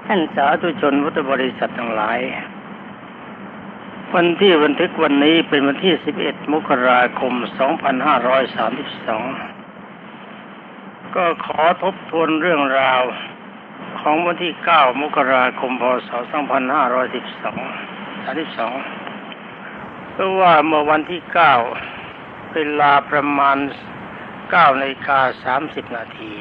ท่านสาธุชนพุทธบริษัททั้งหลายวันที่บันทึกวันนี้เป็นวันที่11มกราคม2532ก็ขอทบทวนเรื่องราวของวันที่9มกราคมพศ2532เพราะว่าเมื่อวันที่9เวลาประมาณ9:30 นาที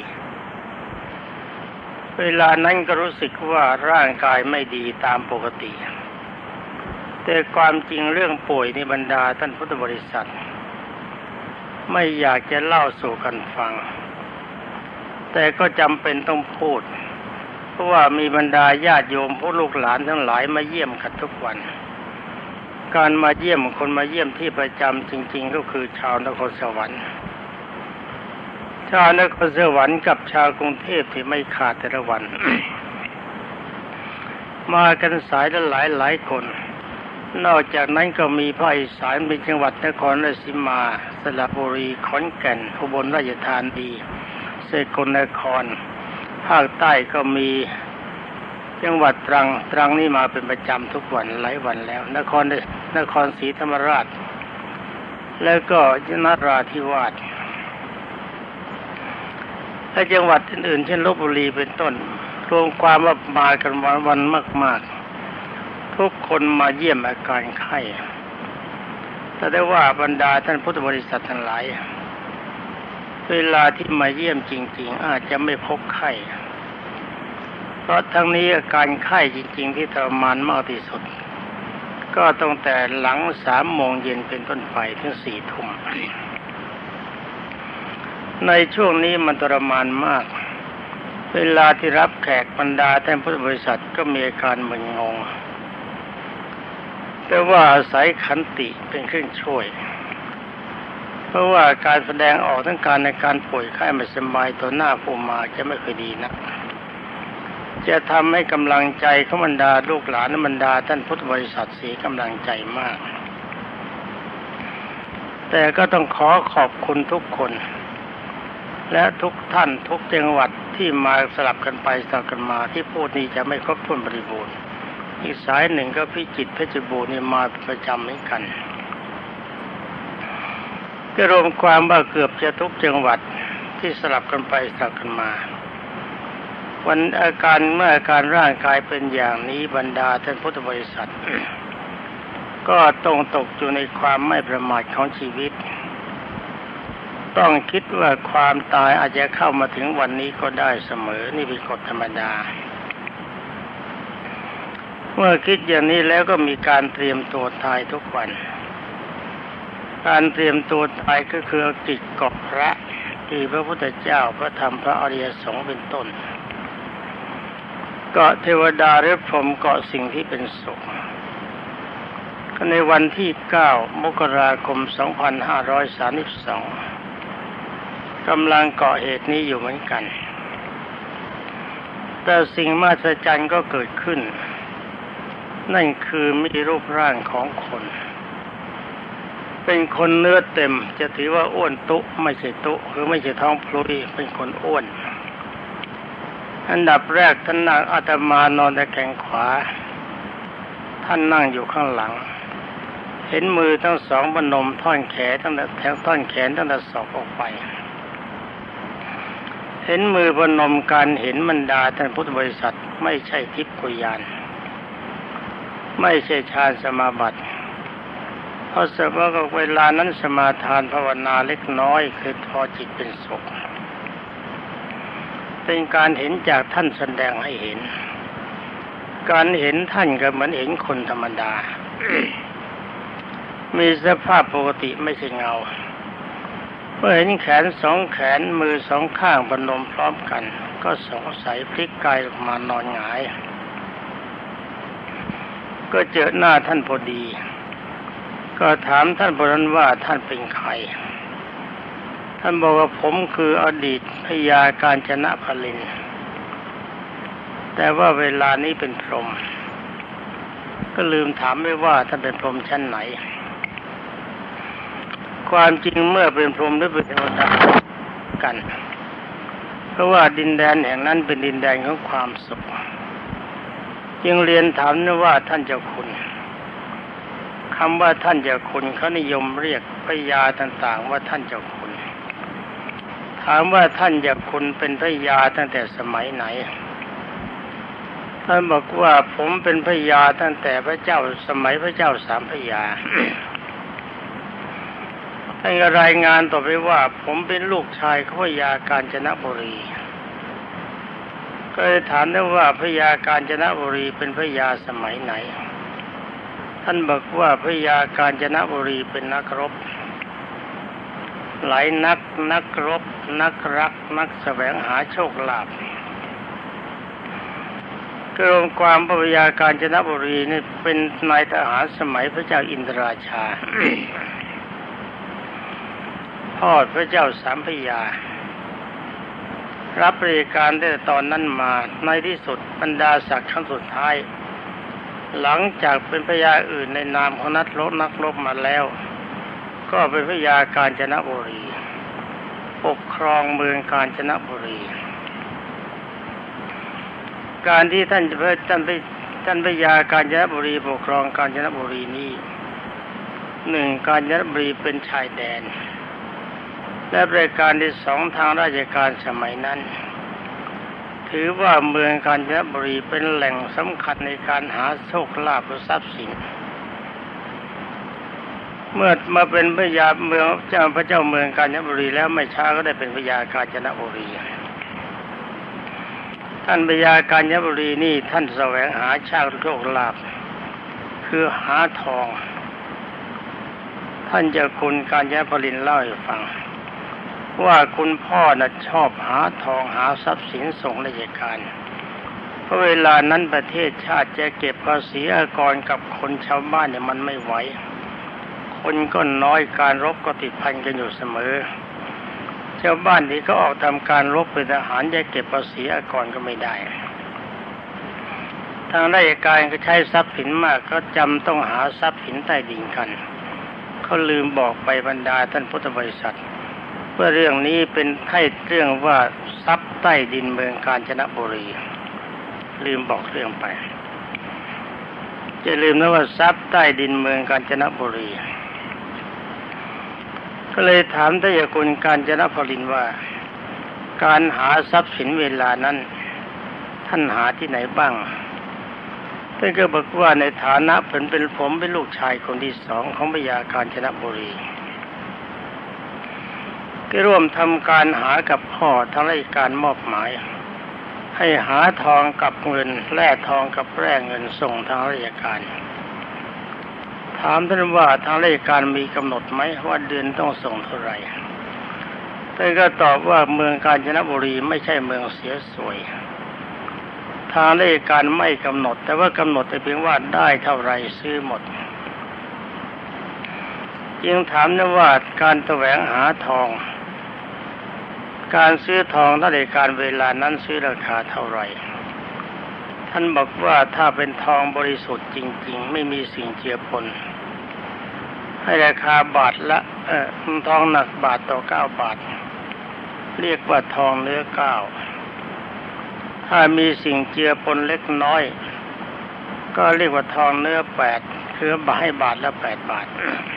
เวลานั้นก็รู้สึกว่าร่างกายไม่ดีตามปกติแต่ความจริงเรื่องป่วยในบรรดาท่านพุทธบริษัทไม่อยากจะเล่าสู่กันฟังแต่ก็จำเป็นต้องพูดเพราะว่ามีบรรดาญาติโยมผู้ลูกหลานทั้งหลายมาเยี่ยมกันทุกวันการมาเยี่ยมคนมาเยี่ยมที่ประจำจริงๆก็คือชาวนครสวรรค์ชาวนครสวรรค์กับชาวกรุงเทพที่ไม่ขาดแต่ละวัน มากันสายละหลายคนนอกจากนั้นก็มีภาคอีสานเป็นจังหวัดนครราชสีมาสระบุรีขอนแก่นอุบลราชธานีสกลนครภาคใต้ก็มีจังหวัดตรังนี่มาเป็นประจำทุกวันหลายวันแล้วนครศรีธรรมราชแล้วก็นราธิวาสและจังหวัดอื่นๆเช่นลพบุรีเป็นต้นรวมความว่ามากันวันมากๆทุกคนมาเยี่ยมอาการไข้แต่ได้ว่าบรรดาท่านพุทธบริษัททั้งหลายเวลาที่มาเยี่ยมจริงๆอาจจะไม่พบไข้เพราะทั้งนี้อาการไข้จริงๆที่ทรมานมากที่สุดก็ตั้งแต่หลัง3 โมงเย็นเป็นต้นไปถึง4 ทุ่มในช่วงนี้มันทรมานมากเวลาที่รับแขกบรรดาท่านพุทธบริษัทก็มีอาการมึนงงแต่ว่าอาศัยขันติเป็นเครื่องช่วยเพราะว่าการแสดงออกทั้งการในการป่วยไข้ไม่สบายต่อหน้าผู้มาจะไม่ค่อยดีนะจะทำให้กำลังใจของบรรดาลูกหลานและบรรดาท่านพุทธบริษัทเสียกำลังใจมากแต่ก็ต้องขอบคุณทุกคนและทุกท่านทุกจังหวัดที่มาสลับกันไปสลับกันมาที่พูดนี้จะไม่ครบถ้วนบริบูรณ์อีกสายหนึ่งก็พิจิตรเพชรบูรณ์นี่มาประจำเหมือนกันก็รวมความว่าเกือบจะทุกจังหวัดที่สลับกันไปสลับกันมาเมื่ออาการร่างกายเป็นอย่างนี้บรรดาท่านพุทธบริษัท ก็ต้องตกอยู่ในความไม่ประมาทของชีวิตต้องคิดว่าความตายอาจจะเข้ามาถึงวันนี้ก็ได้เสมอนี่เป็นกฎธรรมดาเมื่อคิดอย่างนี้แล้วก็มีการเตรียมตัวตายทุกวันการเตรียมตัวตายก็คือกิจเกาะพระที่พระพุทธเจ้าพระธรรมพระอริยสงฆ์เป็นต้นเกาะเทวดาหรือพรหมเกาะสิ่งที่เป็นสุขในวันที่9มกราคม2532กำลังเกาะเหตุนี้อยู่เหมือนกันแต่สิ่งมหัศจรรย์ก็เกิดขึ้นนั่นคือมีรูปร่างของคนเป็นคนเนื้อเต็มจะถือว่าอ้วนตุไม่ใช่ตุหรือไม่ใช่ท้องพลุยเป็นคนอ้วนอันดับแรกท่านนั่งอาตมานอนตะแคงขวาท่านนั่งอยู่ข้างหลังเห็นมือทั้งสองพนมท่อนแขนตั้งแต่แถวท่อนแขนตั้งแต่ศอกออกไปเห็นมือพนมการเห็นบรรดาท่านพุทธบริษัทไม่ใช่ทิพย์กุญาณไม่ใช่ฌานสมาบัติเพราะเวลานั้นสมาทานภาวนาเล็กน้อยคือพอจิตเป็นสุขเป็นการเห็นจากท่านแสดงให้เห็นการเห็นท่านก็เหมือนเห็นคนธรรมดา มีสภาพปกติไม่ใช่เงาเมื่อเห็นแขน2 แขนมือ2 ข้างพนมพร้อมกันก็สงสัยพลิกกายออกมานอนหงายก็เจอหน้าท่านพอดีก็ถามท่านพนั้นว่าท่านเป็นใครท่านบอกว่าผมคืออดีตพญากาญจนพลินแต่ว่าเวลานี้เป็นพรหมก็ลืมถามไปว่าท่านเป็นพรหมชั้นไหนความจริงเมื่อเป็นพรหมหรือเป็นเทวดากันเพราะว่าดินแดนแห่งนั้นเป็นดินแดนของความสุขจึงเรียนถามนะว่าท่านเจ้าคุณคำว่าท่านเจ้าคุณเขานิยมเรียกพระยาต่างๆว่าท่านเจ้าคุณถามว่าท่านเจ้าคุณเป็นพระยาตั้งแต่สมัยไหนท่านบอกว่าผมเป็นพระยาตั้งแต่พระเจ้าสมัยพระเจ้าสามพระยา ท่านก็รายงานต่อไปว่าผมเป็นลูกชายของพระยากาญจนบุรีก็เลยถามได้ว่าพระยากาญจนบุรีเป็นพระยาสมัยไหนท่านบอกว่าพระยากาญจนบุรีเป็นนักรบหลายนักรบนักรักนักแสวงหาโชคลาภก็รวมความพระยากาญจนบุรีนี่เป็นนายทหารสมัยพระเจ้าอินทราชา พ่อพระเจ้าสามพระยารับราชการได้ตอนนั้นมาในที่สุดบรรดาศักดิ์ครั้งสุดท้ายหลังจากเป็นพระยาอื่นในนามของนักรบมาแล้วก็เป็นพระยากาญจนบุรีปกครองเมืองกาญจนบุรีการที่ท่านพระยากาญจนบุรีปกครองกาญจนบุรีนี้หนึ่งกาญจนบุรีเป็นชายแดนและบริการที่สองทางราชการสมัยนั้นถือว่าเมืองกาญจนบุรีเป็นแหล่งสำคัญในการหาโชคลาภและทรัพย์สินเมื่อมาเป็นพระยาเมืองพระเจ้าเมืองกาญจนบุรีแล้วไม่ช้าก็ได้เป็นพระยากาญจนบุรีท่านพระยากาญจนบุรีนี่ท่านแสวงหาโชคลาภคือหาทองท่านเจ้าคุณกาญจนพลินเล่าให้ฟังว่าคุณพ่อน่ะชอบหาทองหาทรัพย์สินส่งราชการเพราะเวลานั้นประเทศชาติจะเก็บภาษีอากรกับคนชาวบ้านเนี่ยมันไม่ไหวคนก็น้อยการรบก็ติดพันกันอยู่เสมอชาวบ้านที่เขาออกทำการรบเป็นทหารจะเก็บภาษีอากรก็ไม่ได้ทางราชการก็ใช้ทรัพย์สินมากก็จำต้องหาทรัพย์สินใต้ดินกันเขาลืมบอกไปบรรดาท่านพุทธบริษัทเพื่อเรื่องนี้เป็นให้เรื่องว่าทรัพย์ใต้ดินเมืองกาญจนบุรีลืมบอกเรื่องไปจะลืมนะว่าทรัพย์ใต้ดินเมืองกาญจนบุรีก็เลยถามท่านเจ้าคุณกาญจนพลินว่าการหาทรัพย์สินเวลานั้นท่านหาที่ไหนบ้างท่านก็บอกว่าในฐานะผมเป็นลูกชายคนที่สองของพระยากาญจนบุรีก็ร่วมทำการหากับพ่อทางราชการมอบหมายให้หาทองกับเงินแร่ทองกับแร่เงินส่งทางราชการถามท่านว่าทางราชการมีกำหนดไหมว่าเดือนต้องส่งเท่าไหร่ท่านก็ตอบว่าเมืองกาญจนบุรีไม่ใช่เมืองเสียสวยทางราชการไม่กำหนดแต่ว่ากำหนดแต่เพียงว่าได้เท่าไรซื้อหมดจึงถามนะว่าการแสวงหาทองการซื้อทองทางราชการเวลานั้นซื้อราคาเท่าไรท่านบอกว่าถ้าเป็นทองบริสุทธิ์จริงๆไม่มีสิ่งเจือปนให้ราคาบาทละทองหนักบาทต่อ9 บาทเรียกว่าทองเนื้อ9ถ้ามีสิ่งเจือปนเล็กน้อยก็เรียกว่าทองเนื้อ8คือให้บาทละ8 บาท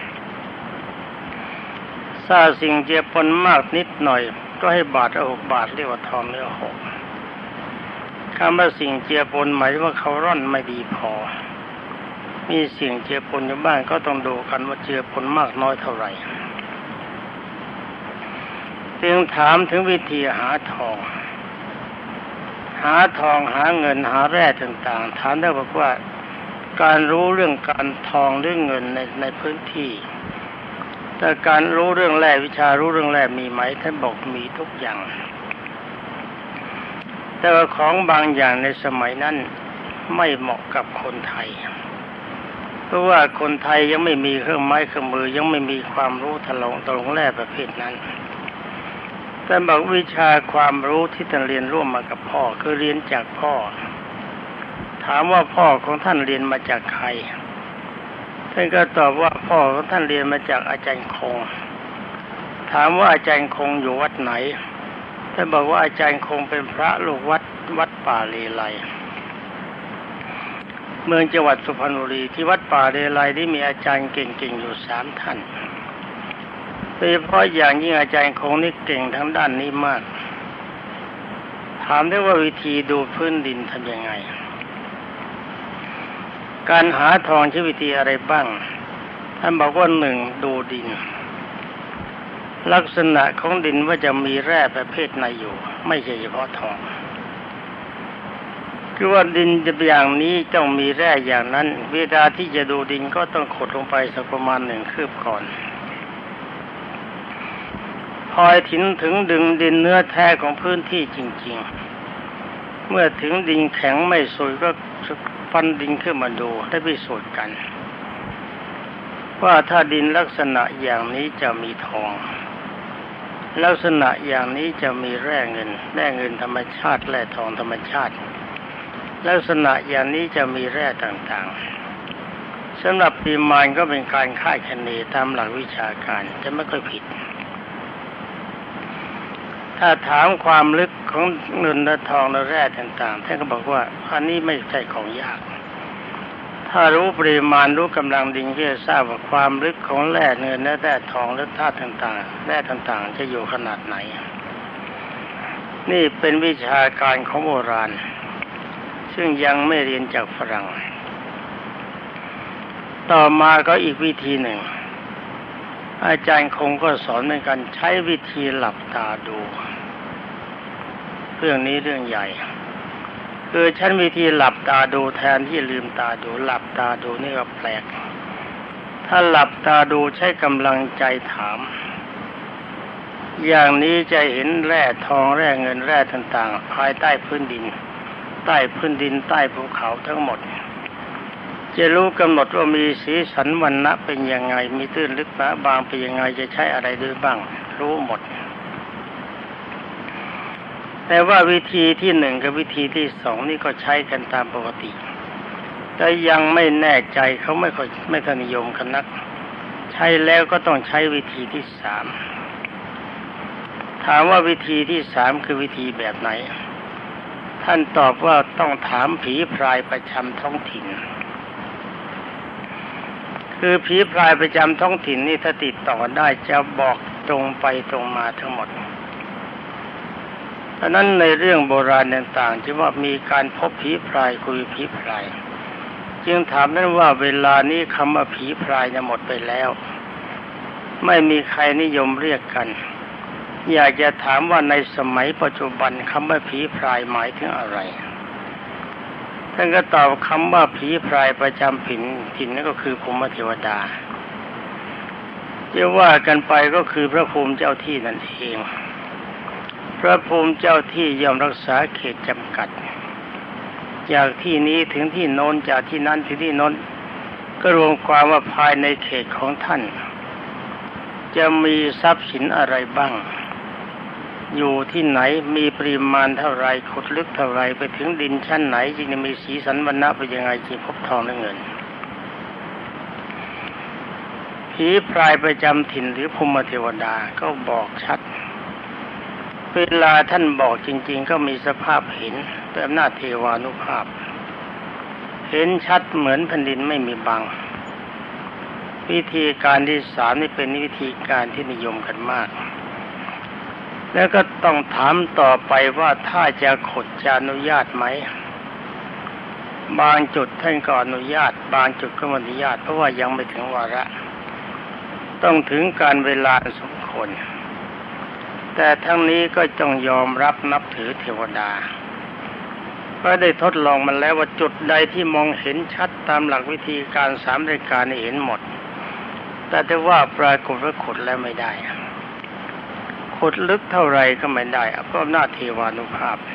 ถ้าสิ่งเจือปนมากนิดหน่อยก็ให้บาทละ6 บาทเรียกว่าทองเนื้อ6คำว่าสิ่งเจือปนหมายว่าเขาร่อนไม่ดีพอมีสิ่งเจือปนอยู่บ้างก็ต้องดูกันว่าเจือปนมากน้อยเท่าไหร่จึงถามถึงวิธีหาทองหาเงินหาแร่ต่างๆถามได้บอกว่าการรู้เรื่องการทองเรื่องเงินในพื้นที่แต่การรู้เรื่องแร่วิชารู้เรื่องแร่มีไหมท่านบอกมีทุกอย่างแต่ว่าของบางอย่างในสมัยนั้นไม่เหมาะกับคนไทยเพราะว่าคนไทยยังไม่มีเครื่องไม้เครื่องมือยังไม่มีความรู้ถลงตรงแร่ประเภทนั้นแต่บอกวิชาความรู้ที่ท่านเรียนร่วมมากับพ่อคือเรียนจากพ่อถามว่าพ่อของท่านเรียนมาจากใครท่านก็ตอบว่าพ่อของท่านเรียนมาจากอาจารย์คงถามว่าอาจารย์คงอยู่วัดไหนท่านบอกว่าอาจารย์คงเป็นพระลูกวัดป่าเลไลเมืองจังหวัดสุพรรณบุรีที่วัดป่าเรไลที่มีอาจารย์เก่งๆอยู่3 ท่านโดยเฉพาะอย่างยิ่งอาจารย์คงนี่เก่งทั้งด้านนี้มากถามได้ว่าวิธีดูพื้นดินทำยังไงการหาทองใช้วิธีอะไรบ้างท่านบอกว่า1ดูดินลักษณะของดินว่าจะมีแร่ประเภทไหนอยู่ไม่ใช่เฉพาะทองคือว่าดินจะเป็นอย่างนี้ต้องมีแร่อย่างนั้นเวลาที่จะดูดินก็ต้องขุดลงไปสักประมาณ1 คืบก่อนพอถึงดึงดินเนื้อแท้ของพื้นที่จริงๆเมื่อถึงดินแข็งไม่สวยก็ฟันดินขึ้นมาดูได้พิสูจน์กันว่าถ้าดินลักษณะอย่างนี้จะมีทองลักษณะอย่างนี้จะมีแร่เงินธรรมชาติแร่ทองธรรมชาติลักษณะอย่างนี้จะมีแร่ต่างๆสำหรับปริมาณก็เป็นการคาดคะเนตามหลักวิชาการจะไม่ค่อยผิดถ้าถามความลึกของเงินและทองและแร่ต่างๆท่านก็บอกว่าอันนี้ไม่ใช่ของยากถ้ารู้ปริมาณรู้กำลังดินก็จะทราบว่าความลึกของแร่เงินและแร่ทองและธาตุต่างๆแร่ต่างๆจะอยู่ขนาดไหนนี่เป็นวิชาการของโบราณซึ่งยังไม่เรียนจากฝรั่งต่อมาก็อีกวิธีหนึ่งอาจารย์คงก็สอนเหมือนกันใช้วิธีหลับตาดูเรื่องนี้เรื่องใหญ่คือใช้วิธีหลับตาดูแทนที่ลืมตาดูหลับตาดูนี่ก็แปลกถ้าหลับตาดูใช้กำลังใจถามอย่างนี้จะเห็นแร่ทองแร่เงินแร่ต่างๆภายใต้พื้นดินใต้ภูเขาทั้งหมดจะรู้กำหนดว่ามีสีสันวรรณะเป็นยังไงมีตื้นลึกหนาบางเป็นยังไงจะใช้อะไรด้วยบ้างรู้หมดแต่ว่าวิธีที่1กับวิธีที่2นี่ก็ใช้กันตามปกติแต่ยังไม่แน่ใจเขาไม่ค่อยนิยมกันนักใช้แล้วก็ต้องใช้วิธีที่3ถามว่าวิธีที่3คือวิธีแบบไหนท่านตอบว่าต้องถามผีพรายประจำท้องถิ่นคือผีพรายประจำท้องถิ่นนี่ถ้าติดต่อได้จะบอกตรงไปตรงมาทั้งหมดฉะนั้นในเรื่องโบราณต่างๆที่ว่ามีการพบผีพรายคุยผีพรายจึงถามนั้นว่าเวลานี้คำว่าผีพรายจะหมดไปแล้วไม่มีใครนิยมเรียกกันอยากจะถามว่าในสมัยปัจจุบันคำว่าผีพรายหมายถึงอะไรท่านก็ตอบคำว่าผีพรายประจำถิ่นนั่นก็คือภูมิเทวดาจะว่ากันไปก็คือพระภูมิเจ้าที่นั่นเองพระภูมิเจ้าที่ย่อมรักษาเขตจำกัดจากที่นี้ถึงที่โน้นจากที่นั้นถึงที่โน้นก็รวมความว่าภายในเขตของท่านจะมีทรัพย์สินอะไรบ้างอยู่ที่ไหนมีปริมาณเท่าไรขุดลึกเท่าไรไปถึงดินชั้นไหนจึงจะมีสีสันวรรณะเป็นยังไงจึงพบทองและเงินผีพรายประจำถิ่นหรือภูมิเทวดาก็บอกชัดเวลาท่านบอกจริงๆก็มีสภาพเห็นด้วยอำนาจเทวานุภาพเห็นชัดเหมือนแผ่นดินไม่มีบังวิธีการที่3นี่เป็นวิธีการที่นิยมกันมากแล้วก็ต้องถามต่อไปว่าถ้าจะขุดจะอนุญาตไหมบางจุดท่านก็อนุญาตบางจุดก็ไม่อนุญาตเพราะว่ายังไม่ถึงวาระต้องถึงการเวลาสมควรแต่ทั้งนี้ก็ต้องยอมรับนับถือเทวดาเพราะได้ทดลองมันแล้วว่าจุดใดที่มองเห็นชัดตามหลักวิธีการ3รายการนี่เห็นหมดแต่ถ้าว่าปรากฏว่าขุดแล้วไม่ได้ขุดลึกเท่าไรก็ไม่ได้เพราะอำนาจเทวานุภาพ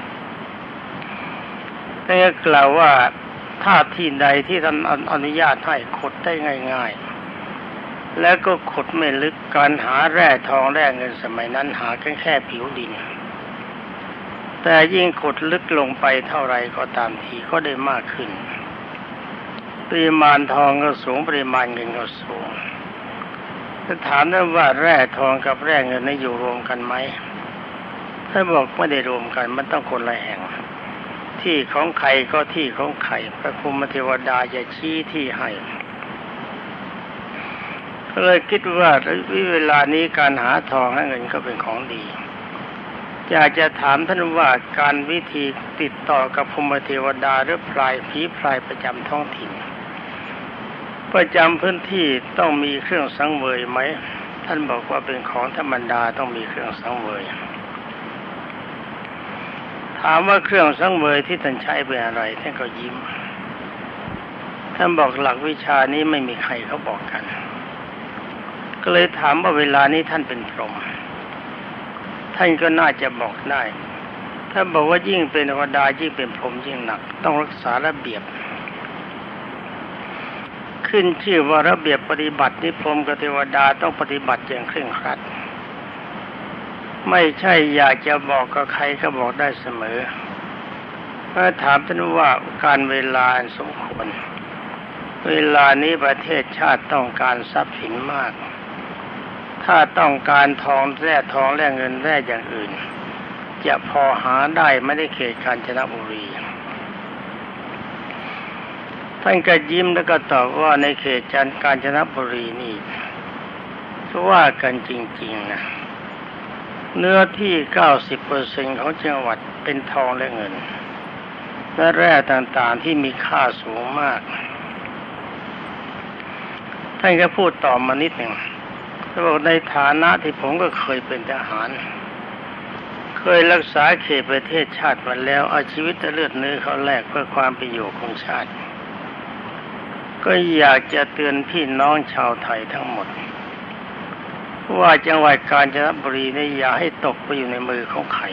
แต่กล่าวว่าถ้าที่ใดที่ท่านอนุญาตให้ขุดได้ง่ายๆแล้วก็ขุดไม่ลึกการหาแร่ทองแร่เงินสมัยนั้นหาแค่ผิวดินแต่ยิ่งขุดลึกลงไปเท่าไรก็ตามทีก็ได้มากขึ้นปริมาณทองก็สูงปริมาณเงินก็สูงถ้าถามได้ว่าแร่ทองกับแร่เงินนี่อยู่รวมกันไหมถ้าบอกไม่ได้รวมกันมันต้องคนละแห่งที่ของใครก็ที่ของใครพระภูมิเทวดาจะชี้ที่ให้ก็เลยคิดว่าเวลานี้การหาทองหาเงินก็เป็นของดีอยากจะถามท่านว่าการวิธีติดต่อกับภูมิเทวดาหรือพรายผีพรายประจำท้องถิ่นประจำพื้นที่ต้องมีเครื่องสังเวยไหมท่านบอกว่าเป็นของธรรมดาต้องมีเครื่องสังเวยถามว่าเครื่องสังเวยที่ท่านใช้เป็นอะไรท่านก็ยิ้มท่านบอกหลักวิชานี้ไม่มีใครเขาบอกกันก็เลยถามว่าเวลานี้ท่านเป็นพรหมท่านก็น่าจะบอกได้ถ้าบอกว่ายิ่งเป็นเทวดายิ่งเป็นพรหมยิ่งหนักต้องรักษาระเบียบขึ้นชื่อว่าระเบียบปฏิบัติที่พรหมกับเทวดาต้องปฏิบัติอย่างเคร่งครัดไม่ใช่อยากจะบอกกับใครก็บอกได้เสมอเมื่อถามท่านว่าการเวลาสมควรเวลานี้ประเทศชาติต้องการทรัพย์สินมากถ้าต้องการทองแร่เงินแร่อย่างอื่นจะพอหาได้ไม่ได้เขตกาญจนบุรีท่านก็ยิ้มแล้วก็ตอบว่าในเขตกาญจนบุรีนี่ว่ากันจริงๆนะเนื้อที่ 90% ของจังหวัดเป็นทองและเงินและแร่ต่างๆที่มีค่าสูงมากท่านก็พูดต่อมานิดหนึ่งเขาบอกในฐานะที่ผมก็เคยเป็นทหารเคยรักษาเขตประเทศชาติมาแล้วเอาชีวิตเลือดเนื้อเขาแลกเพื่อความเป็นอยู่ของชาติก็อยากจะเตือนพี่น้องชาวไทยทั้งหมดว่าจังหวัดกาญจนบุรีนี่อย่าให้ตกไปอยู่ในมือของใคร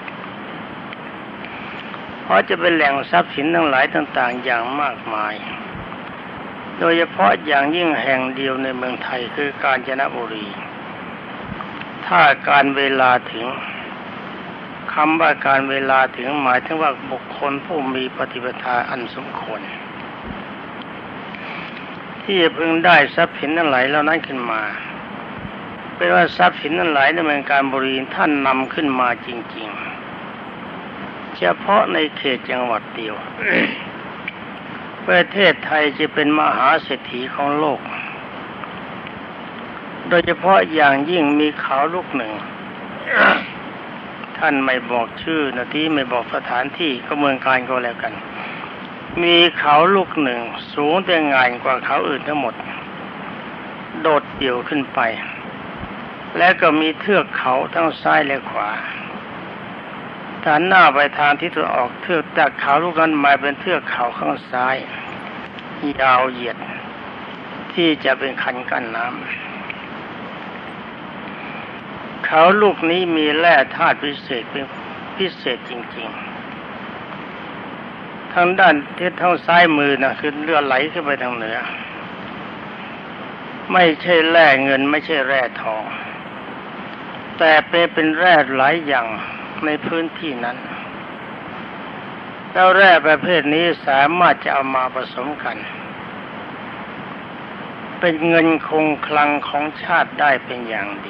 เพราะจะเป็นแหล่งทรัพย์สินทั้งหลายต่างๆอย่างมากมายโดยเฉพาะอย่างยิ่งแห่งเดียวในเมืองไทยคือกาญจนบุรีถ้าการเวลาถึงคำว่าการเวลาถึงหมายถึงว่าบุคคลผู้มีปฏิปทาอันสมควรที่จะพึงได้ทรัพย์สินทั้งหลายเหล่านั้นขึ้นมาเป็นว่าทรัพย์สินทั้งหลายในเมืองกาญจนบุรีท่านนำขึ้นมาจริงๆเฉพาะในเขตจังหวัดเดียว ประเทศไทยจะเป็นมหาเศรษฐีของโลกโดยเฉพาะอย่างยิ่งมีเขาลูกหนึ่ง ท่านไม่บอกชื่อนะที่ไม่บอกสถานที่ก็เมืองการก็แล้วกันมีเขาลูกหนึ่งสูงแต่งานกว่าเขาอื่นทั้งหมดโดดเดี่ยวขึ้นไปและก็มีเทือกเขาทั้งซ้ายและขวาหันหน้าไปทางทิศตะวันออกเทือกจากเขาลูกนั้นมาเป็นเทือกเขาข้างซ้ายยาวเหยียดที่จะเป็นคันกั้นน้ำเขาลูกนี้มีแร่ธาตุพิเศษเป็นพิเศษจริงๆทางด้านทิศทางซ้ายมือนะคือเรือไหลขึ้นไปทางเหนือไม่ใช่แร่เงินไม่ใช่แร่ทองแต่เป็นแร่หลายอย่างในพื้นที่นั้นแล้วแร่ประเภทนี้สามารถจะเอามาผสมกันเป็นเงินคงคลังของชาติได้เป็นอย่างดี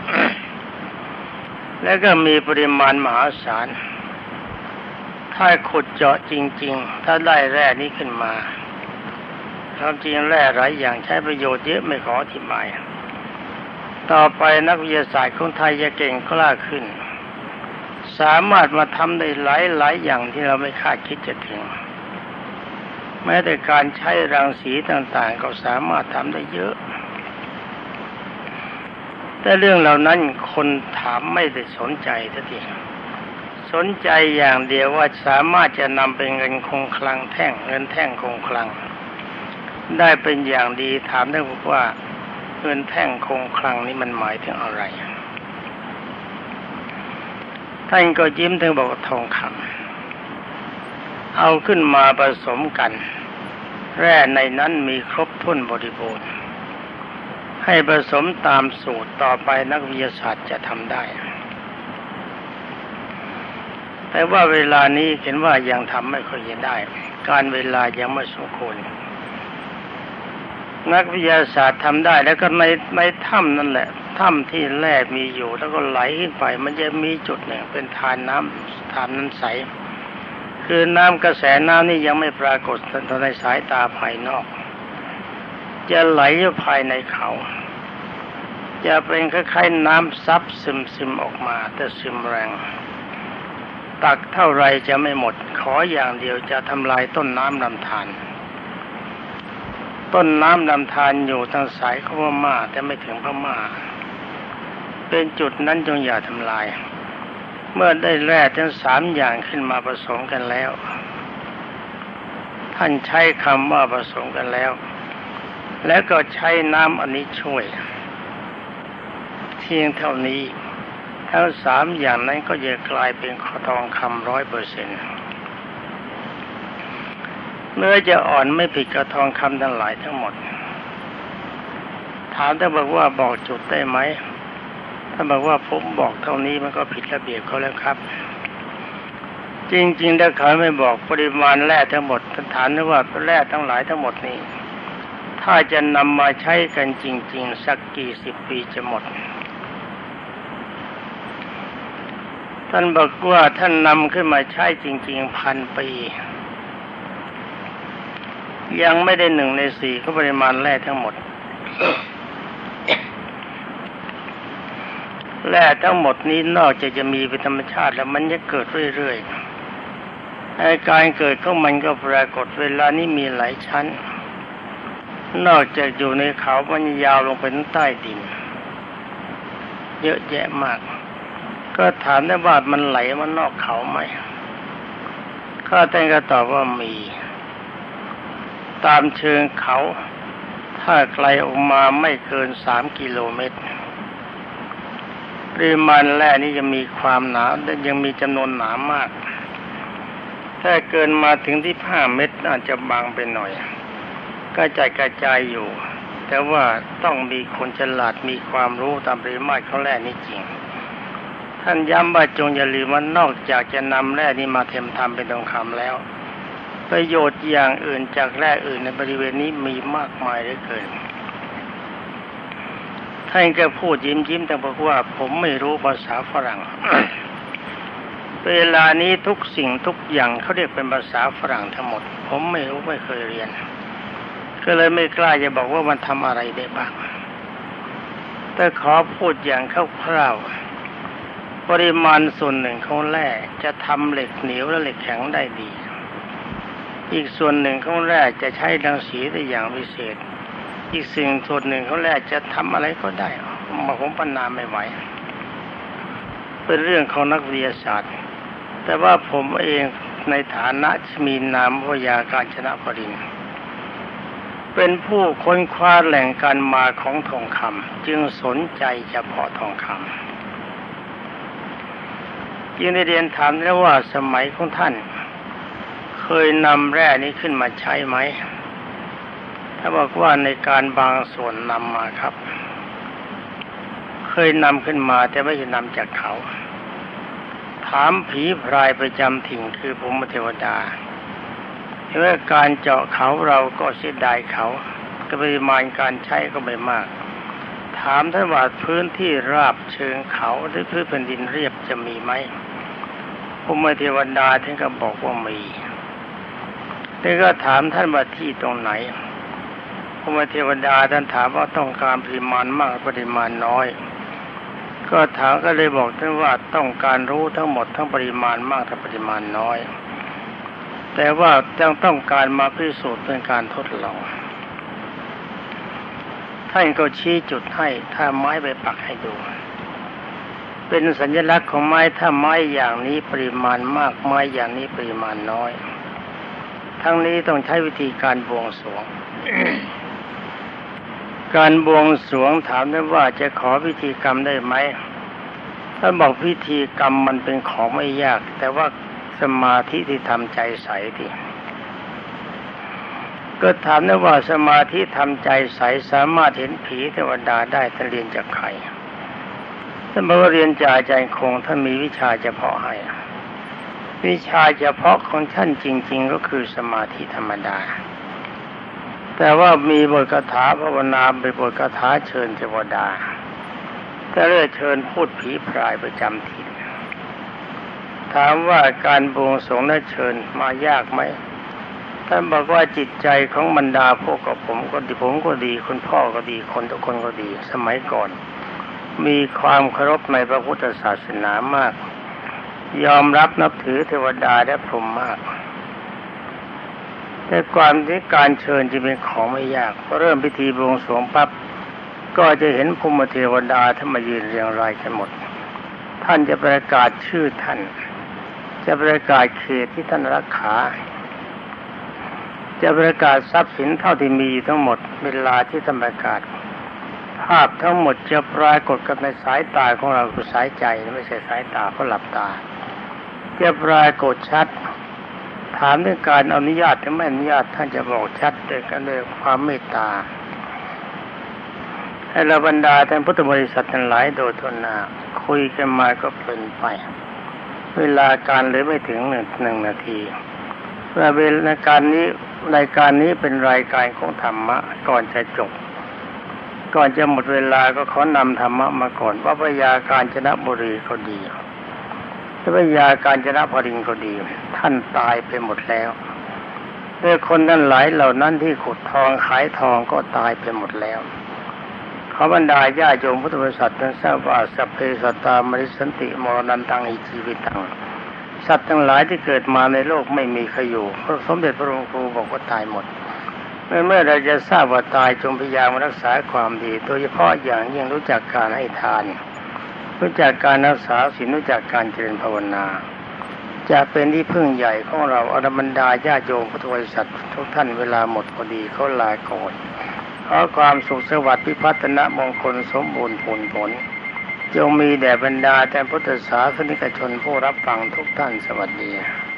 และก็มีปริมาณมหาศาลถ้าขุดเจาะจริงๆถ้าได้แร่นี้ขึ้นมาความจริงแร่หลายอย่างใช้ประโยชน์เยอะไม่ขออธิบายต่อไปนักวิทยาศาสตร์ของไทยจะเก่งกล้าขึ้นสามารถมาทำได้หลายอย่างที่เราไม่คาดคิดจะถึงแม้แต่การใช้รังสีต่างๆก็สามารถทำได้เยอะแต่เรื่องเหล่านั้นคนถามไม่ได้สนใจสักทีสนใจอย่างเดียวว่าสามารถจะนำเป็นเงินคงคลังเงินแท่งคงคลังได้เป็นอย่างดีถามได้ว่าเงินแท่งคงคลังนี้มันหมายถึงอะไรท่านก็ยิ้มถึงบอกทองคำเอาขึ้นมาผสมกันแร่ในนั้นมีครบถ้วนบริบูรณ์ให้ผสมตามสูตรต่อไปนักวิทยาศาสตร์จะทำได้แต่ว่าเวลานี้เห็นว่ายังทำไม่ค่อยจะได้การเวลายังไม่สมควรนักวิทยาศาสตร์ทำได้แล้วก็ในถ้ำนั่นแหละถ้ำที่แร่มีอยู่แล้วก็ไหลขึ้นไปมันจะมีจุดหนึ่งเป็นทานน้ำใสคือน้ำกระแสน้ำนี่ยังไม่ปรากฏในสายตาภายนอกจะไหลอยู่ภายในเขาจะเป็นคล้ายๆน้ำซับซึมๆออกมาแต่ซึมแรงตักเท่าไรจะไม่หมดขออย่างเดียวจะทำลายต้นน้ำลำธารต้นน้ำลำธารอยู่ทางสายของพม่าแต่ไม่ถึงพม่าเป็นจุดนั้นจงอย่าทำลายเมื่อได้แร่ทั้ง3อย่างขึ้นมาผสมกันแล้วท่านใช้คำว่าผสมกันแล้วแล้วก็ใช้น้ำอันนี้ช่วยเพียงเท่านี้ทั้ง3อย่างนั้นก็จะกลายเป็นทองคำ 100%เนื้อจะอ่อนไม่ผิดกับทองคำทั้งหลายทั้งหมดถามถ้าบอกว่าบอกจุดได้ไหมถ้าบอกว่าผมบอกเท่านี้มันก็ผิดระเบียบเขาแล้วครับจริงๆถ้าเขาไม่บอกปริมาณแร่ทั้งหมดถามว่าแร่ทั้งหลายทั้งหมดนี้ถ้าจะนำมาใช้กันจริงๆสักกี่สิบปีจะหมดท่านบอกว่าท่านนำขึ้นมาใช้จริงๆ1,000 ปียังไม่ได้1 ใน 4ของปริมาณแร่ทั้งหมดแร่ทั้งหมดนี้นอกจากจะมีเป็นธรรมชาติแล้วมันจะเกิดเรื่อยๆอาการเกิดของมันก็ปรากฏเวลานี้มีหลายชั้นนอกจากอยู่ในเขามันยาวลงไปถึงใต้ดินเยอะแยะมากก็ถามได้ว่ามันไหลมานอกเขาไหมข้าแต่ก็ตอบว่ามีตามเชิงเขาถ้าไกลออกมาไม่เกิน3 กิโลเมตรปริมาณแร่นี้จะมีความหนาและยังมีจำนวนหนามากถ้าเกินมาถึงที่5 เมตรอาจจะบางไปหน่อยกระจายอยู่แต่ว่าต้องมีคนฉลาดมีความรู้ตามปริมาณของแร่นี้จริงท่านย้ำว่าจงอย่าลืมว่านอกจากจะนำแร่นี้มาทำเป็นทองคำแล้วประโยชน์อย่างอื่นจากแร่อื่นในบริเวณนี้มีมากมายเหลือเกินท่านก็พูดยิ้มแต่บอกว่าผมไม่รู้ภาษาฝรั่ง เวลานี้ทุกสิ่งทุกอย่างเขาเรียกเป็นภาษาฝรั่งทั้งหมดผมไม่รู้ไม่เคยเรียนก็เลยไม่กล้าจะบอกว่ามันทำอะไรได้บ้างแต่ขอพูดอย่างคร่าวๆปริมาณส่วนหนึ่งของแร่จะทำเหล็กเหนียวและเหล็กแข็งได้ดีอีกส่วนหนึ่งของแร่จะใช้รังสีได้อย่างพิเศษอีกส่วนหนึ่งของแร่จะทำอะไรก็ได้ผมปรรณนาไม่ไหวเป็นเรื่องของนักวิทยาศาสตร์แต่ว่าผมเองในฐานะมีนามว่ายากาญจนปริญญาเป็นผู้ค้นคว้าแหล่งการมาของทองคำจึงสนใจเฉพาะทองคำจึงได้เรียนถามแล้วว่าสมัยของท่านเคยนำแร่นี้ขึ้นมาใช้ไหมถ้าบอกว่าในการบางส่วนนำมาครับเคยนำขึ้นมาแต่ไม่ใช่นำจากเขาถามผีพรายประจำถิ่นคือพรหมเทวดาว่าการเจาะเขาเราก็เสียดายเขาปริมาณการใช้ก็ไม่มากถามท่านว่าพื้นที่ราบเชิงเขาหรือพื้นแผ่นดินเรียบจะมีไหมพรหมเทวดาท่านก็บอกว่ามีแล้วก็ถามท่านว่าที่ตรงไหนพรหมเทวดาท่านถามว่าต้องการปริมาณมากปริมาณน้อยก็ถามก็เลยบอกท่านว่าต้องการรู้ทั้งหมดทั้งปริมาณมากและปริมาณน้อยแต่ว่าต้องการมาพิสูจน์เป็นการทดลองท่านก็ชี้จุดให้ถ้าไม้ไปปักให้ดูเป็นสัญลักษณ์ของไม้ถ้าไม้อย่างนี้ปริมาณมากไม้อย่างนี้ปริมาณน้อยทั้งนี้ต้องใช้วิธีการบวงสรวง การบวงสรวงถามได้ว่าจะขอพิธีกรรมได้ไหมท่านบอกพิธีกรรมมันเป็นของไม่ยากแต่ว่าสมาธิที่ทำใจใสที่ก็ถามได้ว่าสมาธิทำใจใสสามารถเห็นผีเทวดาได้ท่านเรียนจากใครท่านบอกว่าเรียนจากอาจารย์คงท่านมีวิชาเฉพาะให้วิชาเฉพาะของท่านจริงๆก็คือสมาธิธรรมดาแต่ว่ามีบทคาถาภาวนาเป็นบทคาถาเชิญเทวดาแต่เรื่องเชิญพูดผีพรายประจำถิ่นถามว่าการบวงสรวงและเชิญมายากไหมท่านบอกว่าจิตใจของบรรดาพวกกับผมก็ดีคุณพ่อก็ดีคนทุกคนก็ดีสมัยก่อนมีความเคารพในพระพุทธศาสนามากยอมรับนับถือเทวดาและพรหมมากแต่ความที่การเชิญจะเป็นของไม่ยากพอเริ่มพิธีบวงสรวงปั๊บก็จะเห็นพรหมเทวดาท่านมายืนเรียงรายกันหมดท่านจะประกาศชื่อท่านจะประกาศเขตที่ท่านรักษาจะประกาศทรัพย์สินเท่าที่มีทั้งหมดเวลาที่ท่านประกาศภาพทั้งหมดจะปรากฏกับในสายตาของเราคือสายใจไม่ใช่สายตาเพราะหลับตาจะปรากฏชัดถามด้วยการอนุญาตหรือไม่อนุญาตท่านจะบอกชัดด้วยกันด้วยความเมตตาให้เราบรรดาท่านพุทธบริษัททั้งหลายโดยทั่วหน้าคุยกันมาก็เพลินไปเวลาการเหลือไม่ถึงหนึ่งนาทีเวลารายการนี้เป็นรายการของธรรมะก่อนจะจบก่อนจะหมดเวลาก็ขอนำธรรมะมาก่อนว่าพระยาการจนบุรีก็ดีพระยาการจนพรินทร์ก็ดีท่านตายไปหมดแล้วด้วยคนนั้นหลายเหล่านั้นที่ขุดทองขายทองก็ตายไปหมดแล้วขอบรรดาญาโยมพุทธบริษัททั้งทราบว่าสัพเพสัตตามริสันติมรณันตังอิชีวิตังสัตว์ทั้งหลายที่เกิดมาในโลกไม่มีใครอยู่พระสมเด็จพระองค์ครูบอกว่าตายหมดเมื่อเราจะทราบว่าตายจงพยายามรักษาความดีโดยเฉพาะอย่างยิ่งรู้จักการให้ทานรู้จักการรักษาศีลรู้จักการเจริญภาวนาจะเป็นที่พึ่งใหญ่ของเราอรบรรดาญาโยมพุทธบริษัททุกท่านเวลาหมดพอดีเขาลาก่อนขอความสุขสวัสดิ์พิพัฒนมงคลสมบูรณ์ผลจงมีแด่บรรดาแต่พุทธศาสนิกชนผู้รับฟังทุกท่านสวัสดี